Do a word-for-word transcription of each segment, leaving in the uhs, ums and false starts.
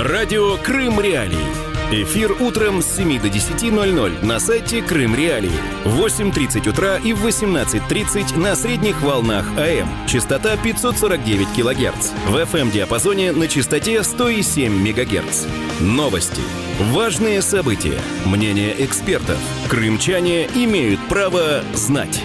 Радио Крым Реалии. Эфир утром с семи до десяти ноль-ноль на сайте Крым Реалии. В восемь тридцать утра и в восемнадцать тридцать на средних волнах АМ. Частота пятьсот сорок девять килогерц. В эф эм-диапазоне на частоте сто семь мегагерц. Новости. Важные события. Мнения экспертов. Крымчане имеют право знать.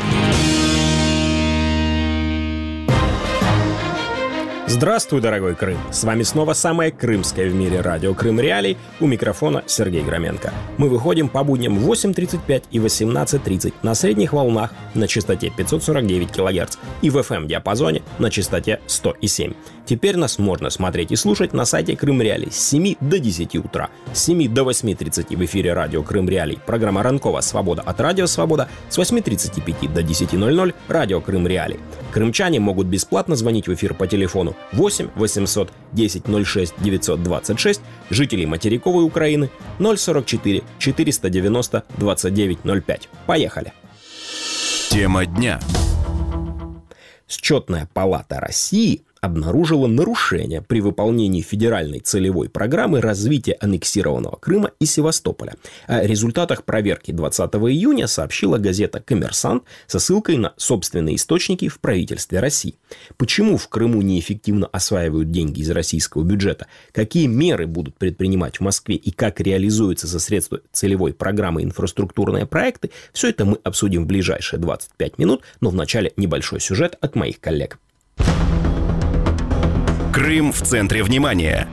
Здравствуй, дорогой Крым! С вами снова самое крымское в мире радио Крым Реалий. У микрофона Сергей Громенко. Мы выходим по будням в восемь тридцать пять и восемнадцать тридцать на средних волнах на частоте пятьсот сорок девять килогерц и в эф эм-диапазоне на частоте сто семь. Теперь нас можно смотреть и слушать на сайте Крым Реалий с семи до десяти утра. С семи до восьми тридцати в эфире радио Крым Реалий программа «Ранкова Свобода» от Радио Свобода. С восьми тридцати пяти до десяти ноль-ноль радио Крым Реалий. Крымчане могут бесплатно звонить в эфир по телефону восемь восемьсот десять ноль шесть девятьсот двадцать шесть, жителей материковой Украины ноль сорок четыре четыреста девяносто двадцать девять ноль пять. Поехали! Тема дня. Счетная палата России обнаружила нарушения при выполнении федеральной целевой программы развития аннексированного Крыма и Севастополя. О результатах проверки двадцатого июня сообщила газета «Коммерсант» со ссылкой на собственные источники в правительстве России. Почему в Крыму неэффективно осваивают деньги из российского бюджета, какие меры будут предпринимать в Москве и как реализуются за средства целевой программы инфраструктурные проекты, все это мы обсудим в ближайшие двадцать пять минут, но вначале небольшой сюжет от моих коллег. Крым в центре внимания.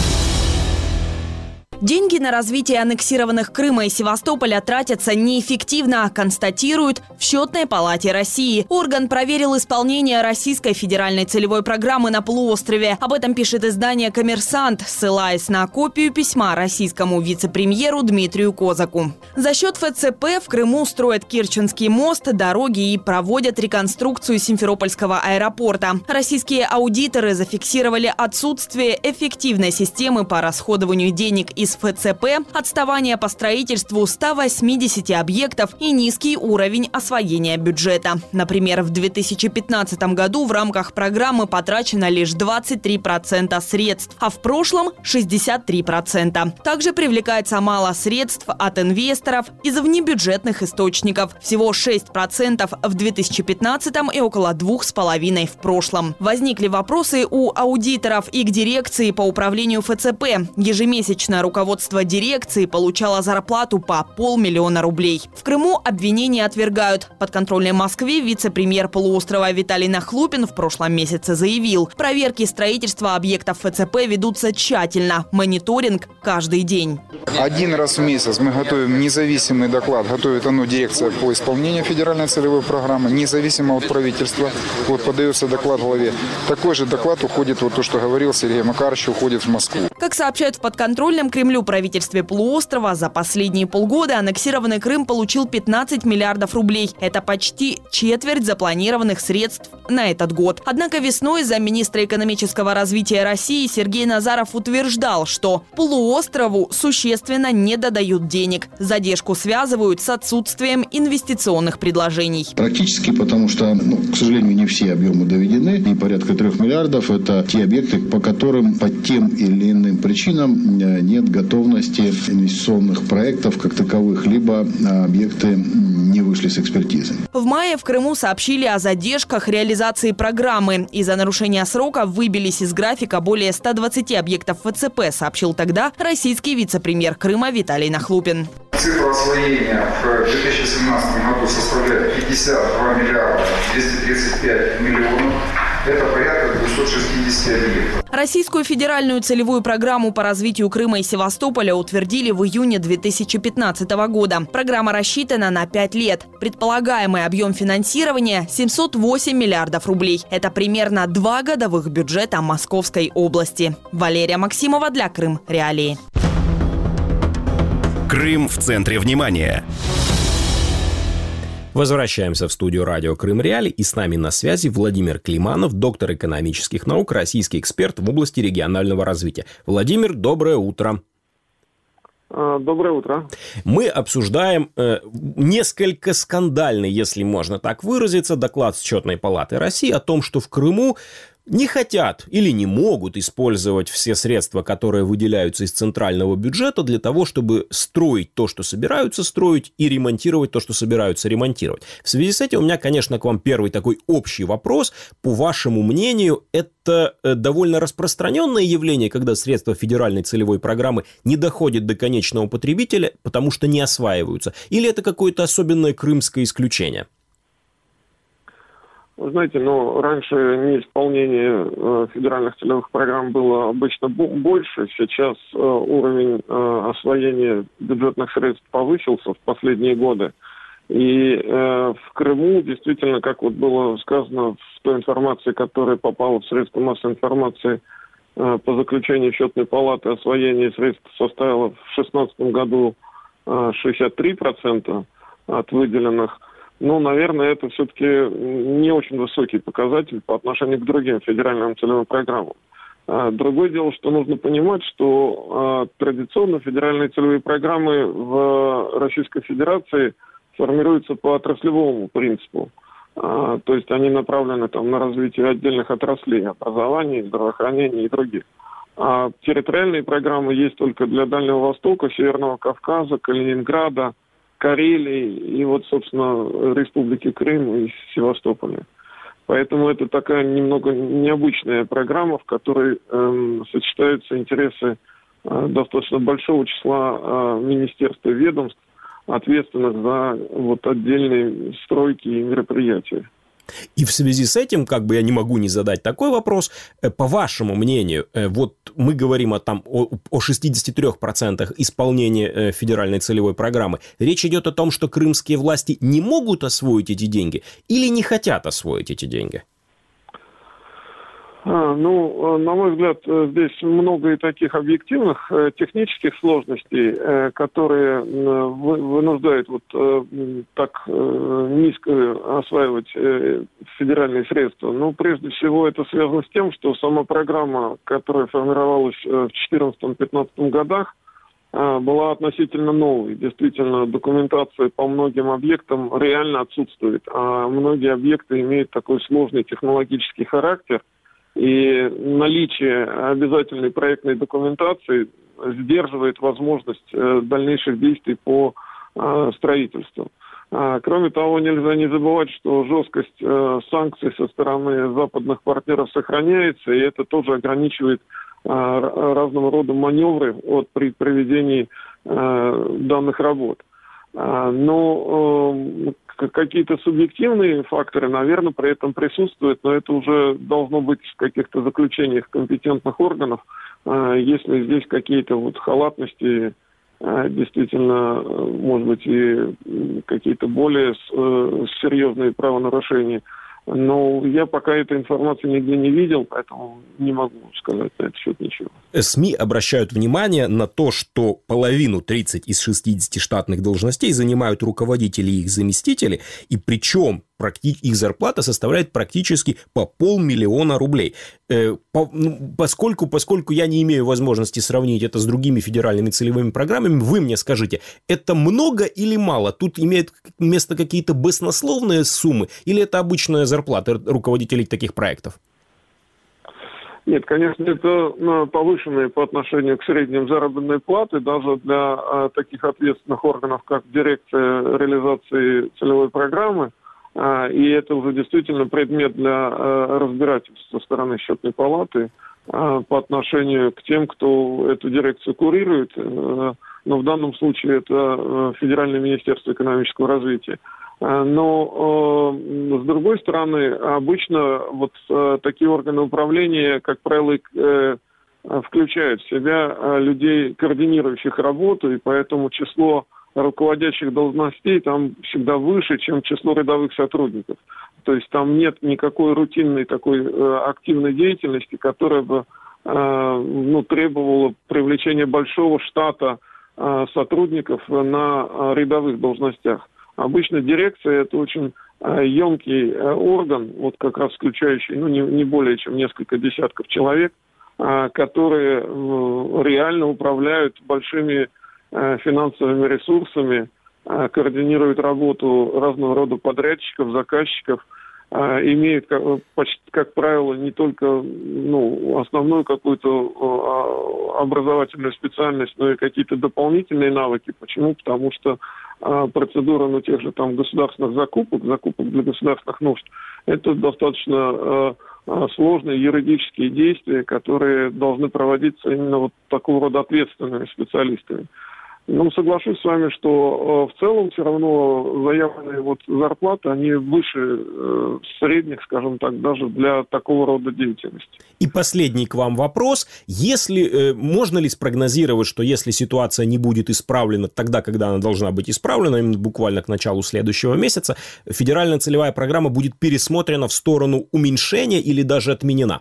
Деньги на развитие аннексированных Крыма и Севастополя тратятся неэффективно, констатируют в Счетной палате России. Орган проверил исполнение российской федеральной целевой программы на полуострове. Об этом пишет издание «Коммерсант», ссылаясь на копию письма российскому вице-премьеру Дмитрию Козаку. За счет эф цэ пэ в Крыму строят Керченский мост, дороги и проводят реконструкцию Симферопольского аэропорта. Российские аудиторы зафиксировали отсутствие эффективной системы по расходованию денег из эф цэ пэ, отставание по строительству ста восьмидесяти объектов и низкий уровень освоения бюджета. Например, в две тысячи пятнадцатом году в рамках программы потрачено лишь двадцать три процента средств, а в прошлом – шестьдесят три процента. Также привлекается мало средств от инвесторов из внебюджетных источников. Всего шесть процентов в две тысячи пятнадцатом и около двух с половиной в прошлом. Возникли вопросы у аудиторов и к дирекции по управлению эф цэ пэ. Ежемесячно руководство Руководство дирекции получало зарплату по полмиллиона рублей. В Крыму обвинения отвергают. Подконтрольной Москве вице-премьер полуострова Виталий Нахлупин в прошлом месяце заявил, проверки строительства объектов эф цэ пэ ведутся тщательно. Мониторинг каждый день. Один раз в месяц мы готовим независимый доклад. Готовит оно дирекция по исполнению федеральной целевой программы, независимо от правительства. Вот подается доклад главе. Такой же доклад уходит, вот то, что говорил Сергей Макарович, уходит в Москву. Как сообщают в подконтрольном Кремлю правительстве полуострова, за последние полгода аннексированный Крым получил пятнадцать миллиардов рублей. Это почти четверть запланированных средств на этот год. Однако весной замминистра экономического развития России Сергей Назаров утверждал, что полуострову существенно не додают денег. Задержку связывают с отсутствием инвестиционных предложений. Практически потому, что, ну, к сожалению, не все объемы доведены. И порядка трех миллиардов – это те объекты, по которым по тем или иным причинам нет готовности инвестиционных проектов как таковых, либо объекты не вышли с экспертизы. В мае в Крыму сообщили о задержках реализации программы. Из-за нарушения срока выбились из графика более ста двадцати объектов эф цэ пэ, сообщил тогда российский вице-премьер Крыма Виталий Нахлупин. Цифра освоения в две тысячи семнадцатом году составляет пятьдесят два миллиарда двести тридцать пять миллионов. Это порядка двухсот шестидесяти объектов. Российскую федеральную целевую программу по развитию Крыма и Севастополя утвердили в июне две тысячи пятнадцатого года. Программа рассчитана на пять лет. Предполагаемый объем финансирования – семьсот восемь миллиардов рублей. Это примерно два годовых бюджета Московской области. Валерия Максимова для Крым Реалии. Крым в центре внимания. Возвращаемся в студию радио Крым Реалий, и с нами на связи Владимир Климанов, доктор экономических наук, российский эксперт в области регионального развития. Владимир, доброе утро. Доброе утро. Мы обсуждаем э, несколько скандальный, если можно так выразиться, доклад Счетной палаты России о том, что в Крыму не хотят или не могут использовать все средства, которые выделяются из центрального бюджета для того, чтобы строить то, что собираются строить, и ремонтировать то, что собираются ремонтировать. В связи с этим у меня, конечно, к вам первый такой общий вопрос. По вашему мнению, это довольно распространенное явление, когда средства федеральной целевой программы не доходят до конечного потребителя, потому что не осваиваются? Или это какое-то особенное крымское исключение? Вы знаете, ну, раньше неисполнение э, федеральных целевых программ было обычно больше. Сейчас э, уровень э, освоения бюджетных средств повысился в последние годы. И э, в Крыму действительно, как вот было сказано в той информации, которая попала в средства массовой информации э, по заключению счетной палаты, освоение средств составило в две тысячи шестнадцатом году э, шестьдесят три процента от выделенных. Ну, наверное, это все-таки не очень высокий показатель по отношению к другим федеральным целевым программам. Другое дело, что нужно понимать, что традиционно федеральные целевые программы в Российской Федерации формируются по отраслевому принципу. То есть они направлены там, на развитие отдельных отраслей, образования, здравоохранения и других. А территориальные программы есть только для Дальнего Востока, Северного Кавказа, Калининграда, Карелии и вот, собственно, Республики Крым и Севастополя. Поэтому это такая немного необычная программа, в которой э, сочетаются интересы э, достаточно большого числа э, министерств и ведомств, ответственных за вот отдельные стройки и мероприятия. И в связи с этим, как бы я не могу не задать такой вопрос, по вашему мнению, вот мы говорим о, там, о, о шестидесяти трёх процентах исполнения федеральной целевой программы. Речь идет о том, что крымские власти не могут освоить эти деньги или не хотят освоить эти деньги? А, ну, на мой взгляд, здесь много и таких объективных технических сложностей, которые вынуждают вот так низко осваивать федеральные средства. Ну, прежде всего, это связано с тем, что сама программа, которая формировалась в две тысячи четырнадцатом-пятнадцатом годах, была относительно новой. Действительно, документация по многим объектам реально отсутствует, а многие объекты имеют такой сложный технологический характер, и наличие обязательной проектной документации сдерживает возможность э, дальнейших действий по э, строительству. А, кроме того, нельзя не забывать, что жесткость э, санкций со стороны западных партнеров сохраняется, и это тоже ограничивает э, разного рода маневры от, при проведении э, данных работ. А, но э, какие-то субъективные факторы, наверное, при этом присутствуют, но это уже должно быть в каких-то заключениях компетентных органов. Если здесь какие-то вот халатности, действительно, может быть, и какие-то более серьезные правонарушения. Но я пока этой информации нигде не видел, поэтому не могу сказать на этот счет ничего. СМИ обращают внимание на то, что половину, тридцать из шестидесяти штатных должностей занимают руководители и их заместители, и причем их зарплата составляет практически по полмиллиона рублей. Поскольку, поскольку я не имею возможности сравнить это с другими федеральными целевыми программами, вы мне скажите, это много или мало? Тут имеют место какие-то баснословные суммы или это обычная зарплата руководителей таких проектов? Нет, конечно, это повышенные по отношению к средним заработные платы даже для а, таких ответственных органов, как дирекция реализации целевой программы. А, и это уже действительно предмет для а, разбирательства со стороны счетной палаты а, по отношению к тем, кто эту дирекцию курирует. А, но в данном случае это а, Федеральное министерство экономического развития. Но, э, с другой стороны, обычно вот э, такие органы управления, как правило, э, включают в себя э, людей, координирующих работу, и поэтому число руководящих должностей там всегда выше, чем число рядовых сотрудников. То есть там нет никакой рутинной такой э, активной деятельности, которая бы э, ну, требовала привлечения большого штата э, сотрудников на э, рядовых должностях. Обычно дирекция – это очень э, емкий э, орган, вот как раз включающий ну, не, не более чем несколько десятков человек, э, которые э, реально управляют большими э, финансовыми ресурсами, э, координируют работу разного рода подрядчиков, заказчиков имеют, как, почти, как правило, не только ну, основную какую-то образовательную специальность, но и какие-то дополнительные навыки. Почему? Потому что процедура ну, тех же там государственных закупок, закупок для государственных нужд, это достаточно сложные юридические действия, которые должны проводиться именно вот такого рода ответственными специалистами. Ну, соглашусь с вами, что э, в целом все равно заявленные вот зарплаты, они выше э, средних, скажем так, даже для такого рода деятельности. И последний к вам вопрос. Если, э, можно ли спрогнозировать, что если ситуация не будет исправлена тогда, когда она должна быть исправлена, именно буквально к началу следующего месяца, федеральная целевая программа будет пересмотрена в сторону уменьшения или даже отменена?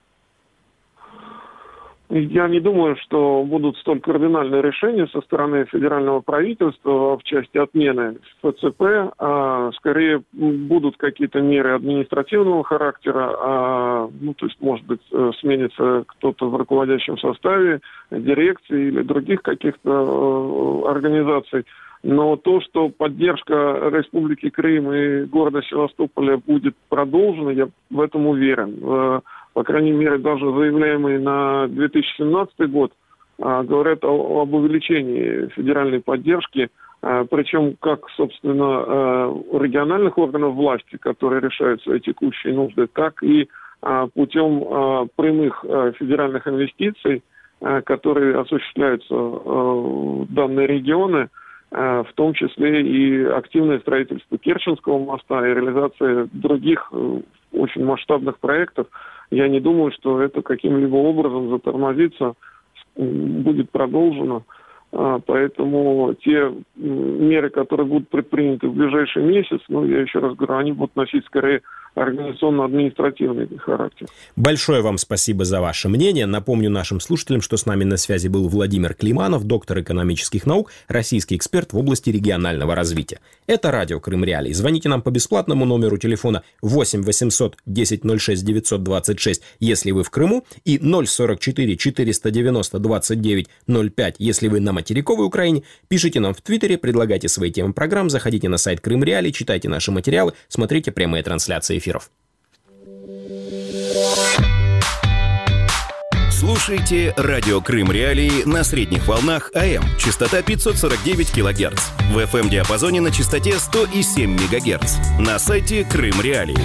Я не думаю, что будут столь кардинальные решения со стороны федерального правительства в части отмены эф цэ пэ, а скорее будут какие-то меры административного характера, а, ну, то есть, может быть, сменится кто-то в руководящем составе, дирекции или других каких-то организаций. Но то, что поддержка Республики Крым и города Севастополя будет продолжена, я в этом уверен. По крайней мере, даже заявляемые на две тысячи семнадцатый год говорят о, об увеличении федеральной поддержки, причем как, собственно, региональных органов власти, которые решают свои текущие нужды, так и путем прямых федеральных инвестиций, которые осуществляются в данные регионы, в том числе и активное строительство Керченского моста и реализация других очень масштабных проектов. Я не думаю, что это каким-либо образом затормозится, будет продолжено. Поэтому те меры, которые будут предприняты в ближайший месяц, ну, я еще раз говорю, они будут носить скорее организационно-административный характер. Большое вам спасибо за ваше мнение. Напомню нашим слушателям, что с нами на связи был Владимир Климанов, доктор экономических наук, российский эксперт в области регионального развития. Это радио Крым Реалии. Звоните нам по бесплатному номеру телефона восемь восемьсот десять ноль шесть девятьсот двадцать шесть, если вы в Крыму, и ноль сорок четыре четыреста девяносто двадцать девять ноль пять, если вы на материковой Украине. Пишите нам в Твиттере, предлагайте свои темы программ, заходите на сайт Крым Реалии, читайте наши материалы, смотрите прямые трансляции эфиров. Слушайте радио Крым Реалии на средних волнах АМ, частота пятьсот сорок девять килогерц, в эф эм-диапазоне на частоте сто семь мегагерц, на сайте Крым Реалии.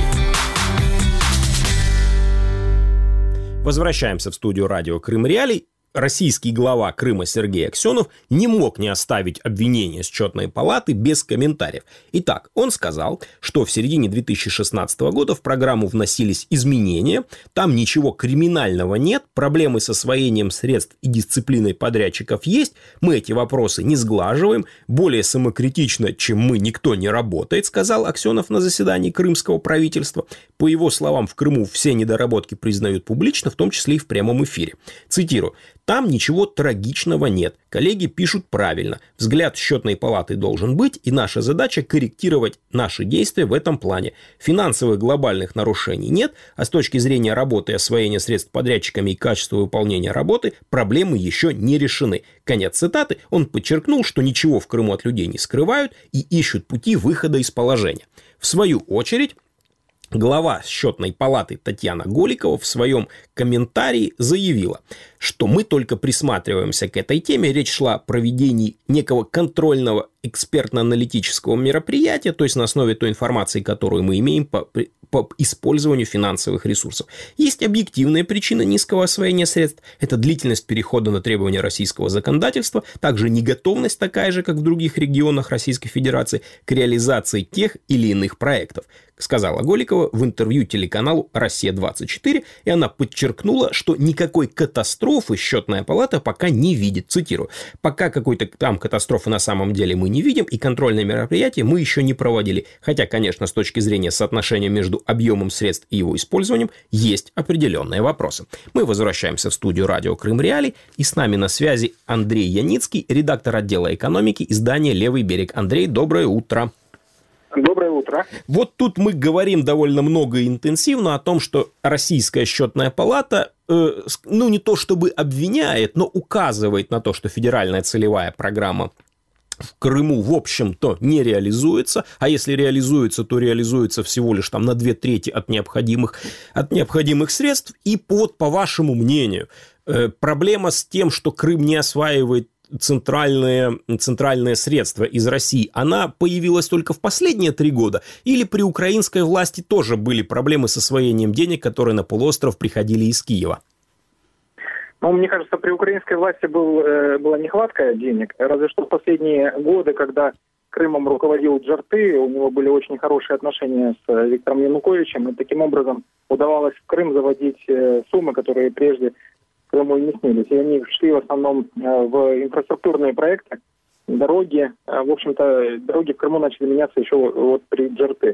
Возвращаемся в студию радио Крым Реалий. Российский глава Крыма Сергей Аксенов не мог не оставить обвинения Счетной палаты без комментариев. Итак, он сказал, что в середине две тысячи шестнадцатого года в программу вносились изменения, там ничего криминального нет, проблемы с освоением средств и дисциплиной подрядчиков есть, мы эти вопросы не сглаживаем, более самокритично, чем мы, никто не работает, сказал Аксенов на заседании крымского правительства. По его словам, в Крыму все недоработки признают публично, в том числе и в прямом эфире. Цитирую. Там ничего трагичного нет. Коллеги пишут правильно. Взгляд Счетной палаты должен быть, и наша задача корректировать наши действия в этом плане. Финансовых глобальных нарушений нет, а с точки зрения работы и освоения средств подрядчиками и качества выполнения работы проблемы еще не решены. Конец цитаты. Он подчеркнул, что ничего в Крыму от людей не скрывают и ищут пути выхода из положения. В свою очередь, глава Счетной палаты Татьяна Голикова в своем комментарии заявила, что мы только присматриваемся к этой теме. Речь шла о проведении некого контрольного экспертно-аналитического мероприятия, то есть на основе той информации, которую мы имеем по, по использованию финансовых ресурсов. Есть объективная причина низкого освоения средств. Это длительность перехода на требования российского законодательства, также неготовность такая же, как в других регионах Российской Федерации, к реализации тех или иных проектов, сказала Голикова в интервью телеканалу «Россия двадцать четыре», и она подчеркнула, что никакой катастрофы Счетная палата пока не видит. Цитирую. «Пока какой-то там катастрофы на самом деле мы не видим, и контрольные мероприятия мы еще не проводили. Хотя, конечно, с точки зрения соотношения между объемом средств и его использованием есть определенные вопросы». Мы возвращаемся в студию радио Крым Реалий, и с нами на связи Андрей Яницкий, редактор отдела экономики издания «Левый берег». Андрей, доброе утро. Доброе утро. Вот тут мы говорим довольно много и интенсивно о том, что Российская Счетная палата, э, ну не то чтобы обвиняет, но указывает на то, что федеральная целевая программа в Крыму, в общем-то, не реализуется, а если реализуется, то реализуется всего лишь там на две трети от необходимых, от необходимых средств. И под, по вашему мнению, э, проблема с тем, что Крым не осваивает центральные, центральные средства из России, она появилась только в последние три года? Или при украинской власти тоже были проблемы с освоением денег, которые на полуостров приходили из Киева? Ну, мне кажется, при украинской власти был, э, была нехватка денег. Разве что в последние годы, когда Крымом руководил Джарты, у него были очень хорошие отношения с Виктором Януковичем, и таким образом удавалось в Крым заводить э, суммы, которые прежде Крыму не снились. И они шли в основном э, в инфраструктурные проекты, дороги. Э, в общем-то, дороги в Крыму начали меняться еще вот при Джарты.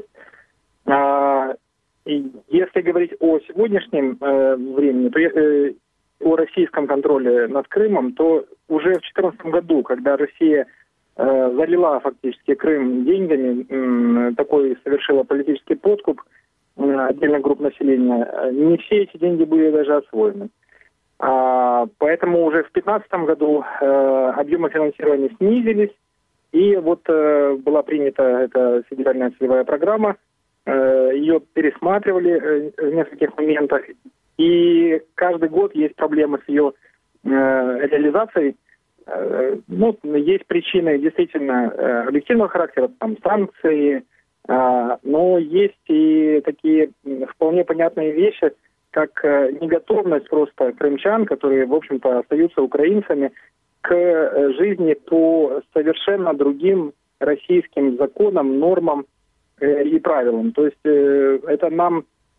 А, и если говорить о сегодняшнем э, времени, то э, о российском контроле над Крымом, то уже в две тысячи четырнадцатом году, когда Россия э, залила фактически Крым деньгами, э, такой совершила политический подкуп э, отдельных групп населения, не все эти деньги были даже освоены. А, поэтому уже в две тысячи пятнадцатом году э, объемы финансирования снизились, и вот э, была принята эта федеральная целевая программа, э, ее пересматривали э, в нескольких моментах. И каждый год есть проблемы с ее э, реализацией. Э, ну, есть причины действительно э, объективного характера, там санкции, э, но есть и такие вполне понятные вещи, как э, неготовность просто крымчан, которые, в общем-то, остаются украинцами, к э, жизни по совершенно другим российским законам, нормам э, и правилам. То есть э, это нам...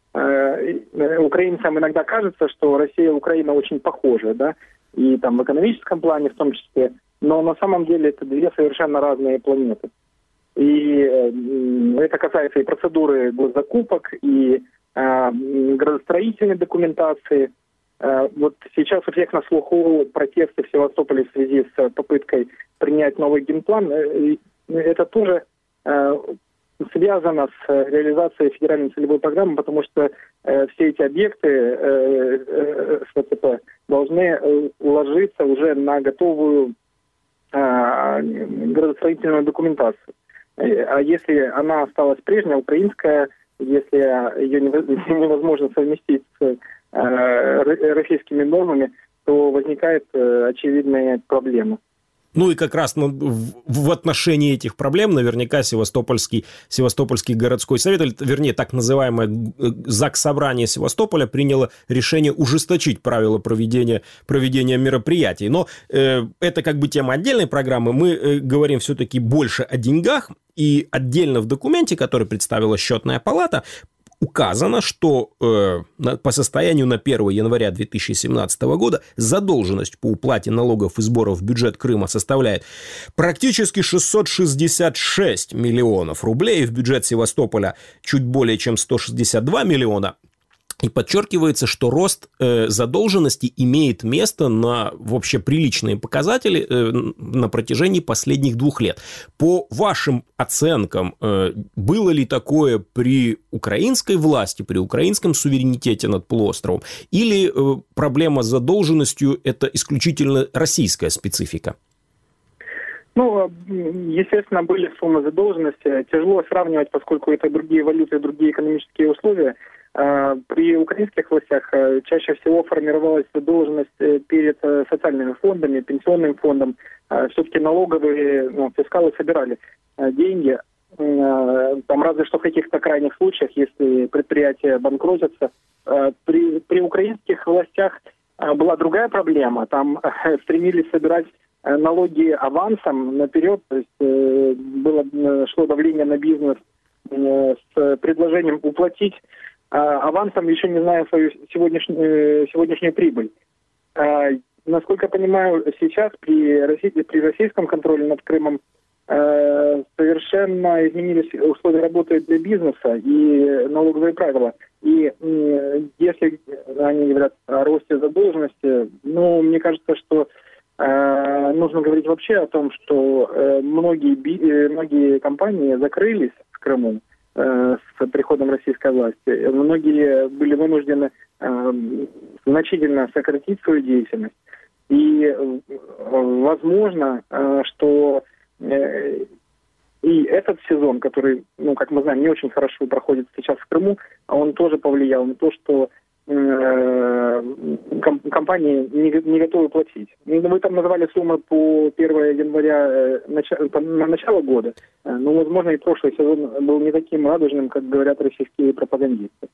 Украинцам иногда кажется, что Россия и Украина очень похожи, да, и там в экономическом плане в том числе, но на самом деле это две совершенно разные планеты. И э, это касается и процедуры госзакупок, и э, градостроительной документации. Э, вот сейчас у всех на слуху протесты в Севастополе в связи с попыткой принять новый генплан. Э, это тоже... Э, связано с реализацией федеральной целевой программы, потому что э, все эти объекты э, э, ФЦП должны э, уложиться уже на готовую э, градостроительную документацию. А если она осталась прежняя, украинская, если ее невозможно совместить с э, российскими нормами, то возникает э, очевидная проблема. Ну и как раз ну, в, в отношении этих проблем наверняка Севастопольский, Севастопольский городской совет, или, вернее, так называемое Заксобрание Севастополя приняло решение ужесточить правила проведения, проведения мероприятий. Но э, это как бы тема отдельной программы. Мы э, говорим все-таки больше о деньгах. И отдельно в документе, который представила Счетная палата, указано, что э, по состоянию на первое января две тысячи семнадцатого года задолженность по уплате налогов и сборов в бюджет Крыма составляет практически шестьсот шестьдесят шесть миллионов рублей, в бюджет Севастополя чуть более чем сто шестьдесят два миллиона. И подчеркивается, что рост э, задолженности имеет место на вообще приличные показатели э, на протяжении последних двух лет. По вашим оценкам, э, было ли такое при украинской власти, при украинском суверенитете над полуостровом? Или э, проблема с задолженностью – это исключительно российская специфика? Ну, естественно, были суммы задолженности. Тяжело сравнивать, поскольку это другие валюты, другие экономические условия. При украинских властях чаще всего формировалась задолженность перед социальными фондами, пенсионным фондом. Все-таки налоговые, ну, фискалы собирали деньги. Там разве что в каких-то крайних случаях, если предприятия банкротятся. При, при украинских властях была другая проблема. Там стремились собирать налоги авансом наперед. То есть было, шло давление на бизнес с предложением уплатить авансом, еще не зная свою сегодняшнюю, сегодняшнюю прибыль. А, насколько я понимаю, сейчас при, России, при российском контроле над Крымом а, совершенно изменились условия работы для бизнеса и налоговые правила. И а, если они говорят о росте задолженности, ну, мне кажется, что а, нужно говорить вообще о том, что а, многие, би, многие компании закрылись в Крыму с приходом российской власти. Многие были вынуждены э, значительно сократить свою деятельность. И э, возможно, э, что и этот сезон, который, ну, как мы знаем, не очень хорошо проходит сейчас в Крыму, он тоже повлиял на то, что компании не, не готовы платить. Вы там назвали суммы по первого января на начало года, но, возможно, и прошлый сезон был не таким радужным, как говорят российские пропагандисты.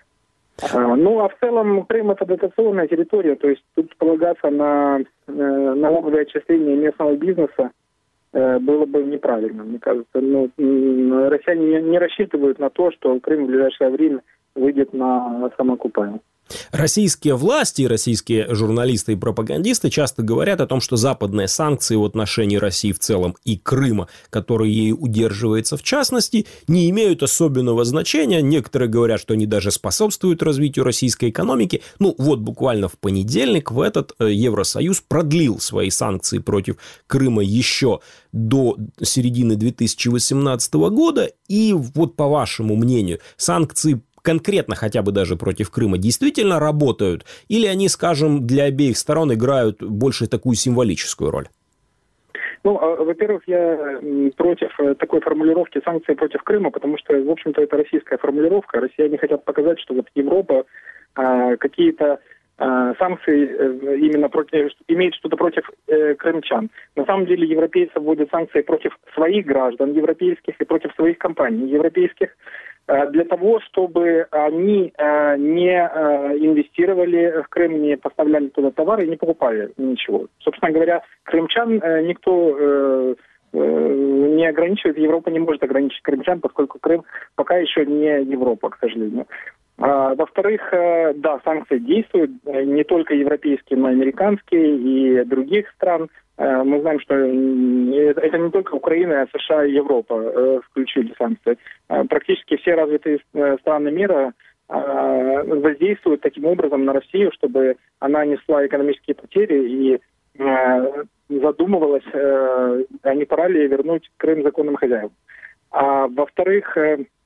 Ну, а в целом Крым – это дотационная территория, то есть тут полагаться на налоговые отчисления местного бизнеса было бы неправильно, мне кажется. Ну, россияне не рассчитывают на то, что Крым в ближайшее время выйдет на самоокупаемость. Российские власти, российские журналисты и пропагандисты часто говорят о том, что западные санкции в отношении России в целом и Крыма, который ей удерживается в частности, не имеют особенного значения. Некоторые говорят, что они даже способствуют развитию российской экономики. Ну вот буквально в понедельник в этот Евросоюз продлил свои санкции против Крыма еще до середины две тысячи восемнадцатого года. И вот по вашему мнению, санкции конкретно хотя бы даже против Крыма действительно работают? Или они, скажем, для обеих сторон играют больше такую символическую роль? Ну, во-первых, я против такой формулировки санкций против Крыма, потому что, в общем-то, это российская формулировка. Россияне хотят показать, что вот Европа а, какие-то а, санкции именно против, имеет что-то против э, крымчан. На самом деле европейцы вводят санкции против своих граждан европейских и против своих компаний европейских, для того, чтобы они не инвестировали в Крым, не поставляли туда товары и не покупали ничего. Собственно говоря, крымчан никто не ограничивает, Европа не может ограничить крымчан, поскольку Крым пока еще не Европа, к сожалению. Во-вторых, да, санкции действуют, не только европейские, но и американские и других стран. Мы знаем, что это не только Украина, а США и Европа включили санкции. Практически все развитые страны мира воздействуют таким образом на Россию, чтобы она несла экономические потери и задумывалась, а не пора ли вернуть Крым законным хозяевам. А во-вторых,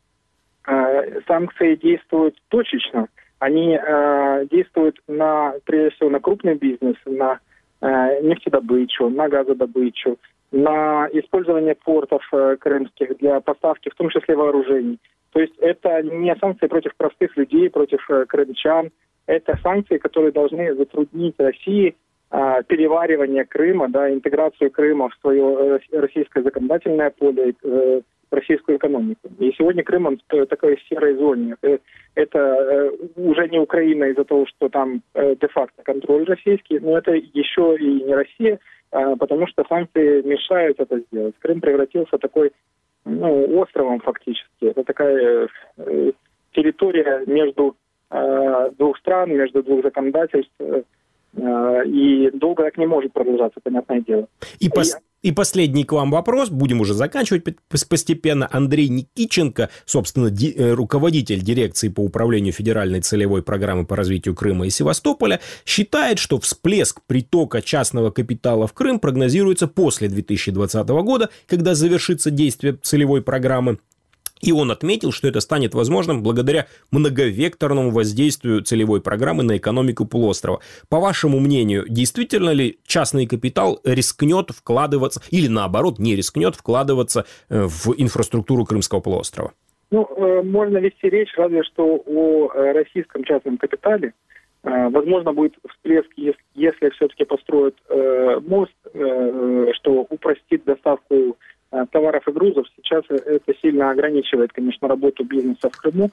санкции действуют точечно. Они действуют на, прежде всего, на крупный бизнес, на нефтедобычу, на газодобычу, на использование портов э, крымских для поставки, в том числе вооружений. То есть это не санкции против простых людей, против э, крымчан. Это санкции, которые должны затруднить России э, переваривание Крыма, да, интеграцию Крыма в свое э, российское законодательное поле, э, российскую экономику. И сегодня Крым, он в такой серой зоне. Это уже не Украина из-за того, что там де-факто контроль российский, но это еще и не Россия, потому что санкции мешают это сделать. Крым превратился в такой, ну, островом фактически. Это такая территория между двух стран, между двух законодательств, и долго так не может продолжаться, понятное дело. И, пос... и последний к вам вопрос, будем уже заканчивать постепенно. Андрей Никитченко, собственно, ди... руководитель дирекции по управлению федеральной целевой программы по развитию Крыма и Севастополя, считает, что всплеск притока частного капитала в Крым прогнозируется после две тысячи двадцатого года, когда завершится действие целевой программы. И он отметил, что это станет возможным благодаря многовекторному воздействию целевой программы на экономику полуострова. По вашему мнению, действительно ли частный капитал рискнет вкладываться, или наоборот, не рискнет вкладываться в инфраструктуру Крымского полуострова? Ну, можно вести речь разве что о российском частном капитале. Возможно, будет всплеск, если все-таки построят мост, что упростит доставку товаров и грузов. Сейчас это сильно ограничивает, конечно, работу бизнеса в Крыму.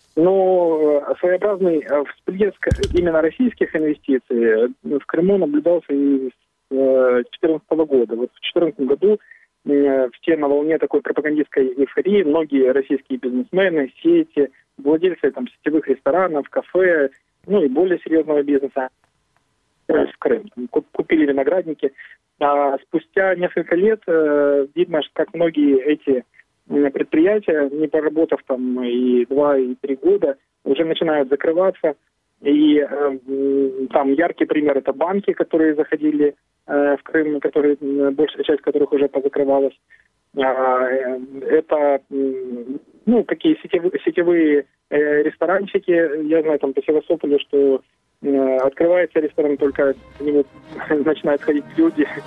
Но своеобразный всплеск именно российских инвестиций в Крыму наблюдался и с две тысячи четырнадцатого года. Вот в две тысячи четырнадцатом году все на волне такой пропагандистской эйфории многие российские бизнесмены, сети, владельцы там сетевых ресторанов, кафе, ну и более серьезного бизнеса в Крым. Купили виноградники. А спустя несколько лет э, видно, что как многие эти предприятия, не проработав там и два, и три года, уже начинают закрываться. И э, там яркий пример — это банки, которые заходили э, в Крым, которые, большая часть которых уже позакрывалась. А, э, это ну, такие сетевые, сетевые э, ресторанчики. Я знаю там по Севастополю, что открывается ресторан, только к нему начинают ходить люди